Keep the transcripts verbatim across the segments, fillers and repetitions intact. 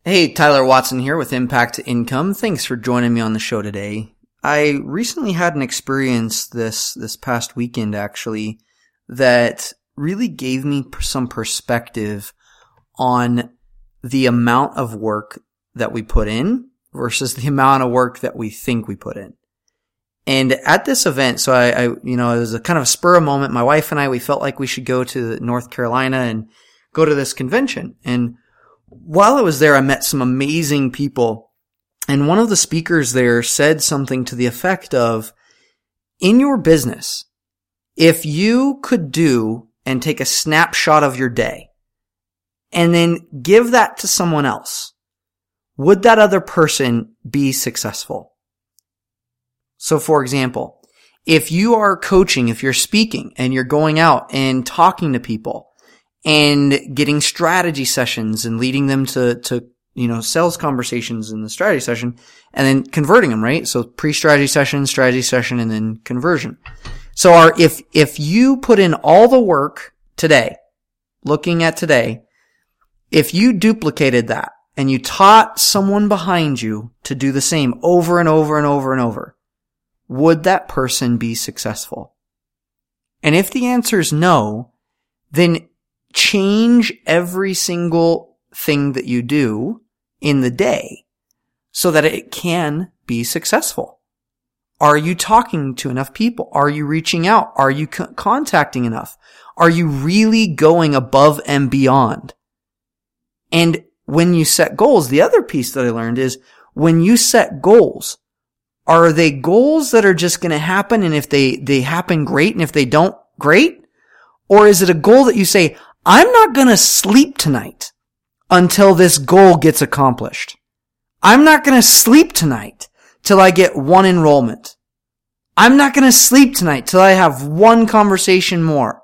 Hey, Tyler Watson here with Impact Income. Thanks for joining me on the show today. I recently had an experience this this past weekend, actually, that really gave me some perspective on the amount of work that we put in versus the amount of work that we think we put in. And at this event, so I, I you know, it was a kind of a spur of moment. My wife and I, we felt like we should go to North Carolina and go to this convention. And while I was there, I met some amazing people. And one of the speakers there said something to the effect of, in your business, if you could do and take a snapshot of your day and then give that to someone else, would that other person be successful? So for example, if you are coaching, if you're speaking and you're going out and talking to people and getting strategy sessions and leading them to, to, you know, sales conversations in the strategy session and then converting them, right? So pre-strategy session, strategy session, and then conversion. So our, if, if you put in all the work today, looking at today, if you duplicated that and you taught someone behind you to do the same over and over and over and over, would that person be successful? And if the answer is no, then change every single thing that you do in the day so that it can be successful. Are you talking to enough people? Are you reaching out? Are you co- contacting enough? Are you really going above and beyond? And when you set goals, the other piece that I learned is when you set goals, are they goals that are just going to happen, and if they, they happen, great, and if they don't, great? Or is it a goal that you say, I'm not going to sleep tonight until this goal gets accomplished. I'm not going to sleep tonight till I get one enrollment. I'm not going to sleep tonight till I have one conversation more.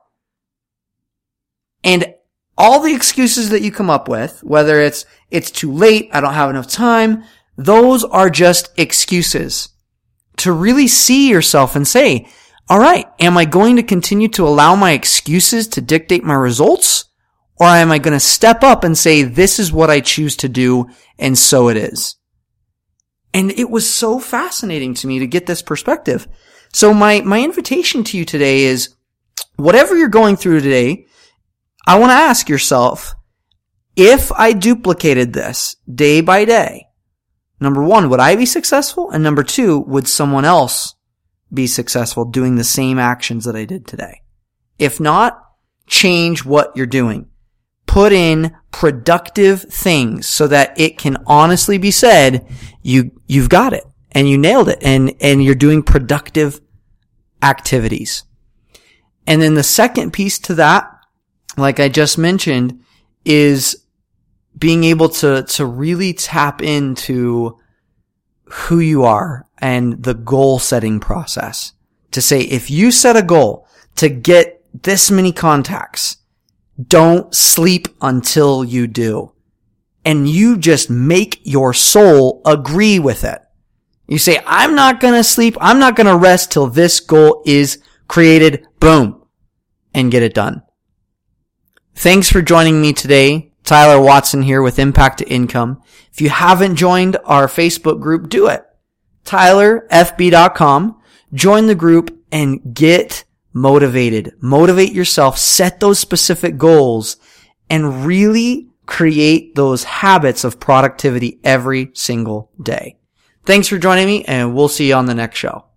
And all the excuses that you come up with, whether it's, it's too late, I don't have enough time, those are just excuses to really see yourself and say, all right, am I going to continue to allow my excuses to dictate my results? Or am I going to step up and say, this is what I choose to do, and so it is? And it was so fascinating to me to get this perspective. So my, my invitation to you today is, whatever you're going through today, I want to ask yourself, if I duplicated this day by day, number one, would I be successful? And number two, would someone else be successful doing the same actions that I did today? If not, change what you're doing. Put in productive things so that it can honestly be said, you, you've got it and you nailed it, and, and you're doing productive activities. And then the second piece to that, like I just mentioned, is being able to, to really tap into who you are and the goal setting process. To say, if you set a goal to get this many contacts, don't sleep until you do. And you just make your soul agree with it. You say, I'm not going to sleep. I'm not going to rest till this goal is created. Boom. And get it done. Thanks for joining me today. Tyler Watson here with Impact Income. If you haven't joined our Facebook group, do it. Tyler F B dot com. Join the group and get motivated. Motivate yourself. Set those specific goals and really create those habits of productivity every single day. Thanks for joining me, and we'll see you on the next show.